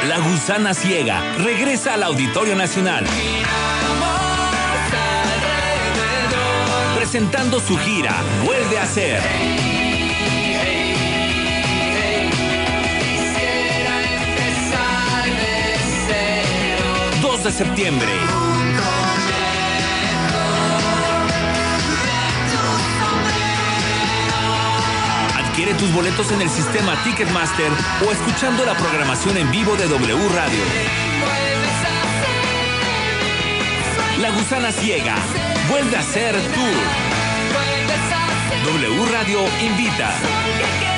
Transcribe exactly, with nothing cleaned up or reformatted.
La Gusana Ciega regresa al Auditorio Nacional, presentando su gira Vuelve a Ser. dos de septiembre. Adquiere tus boletos en el sistema Ticketmaster o escuchando la programación en vivo de W Radio. La Gusana Ciega vuelve a ser tour. W Radio invita.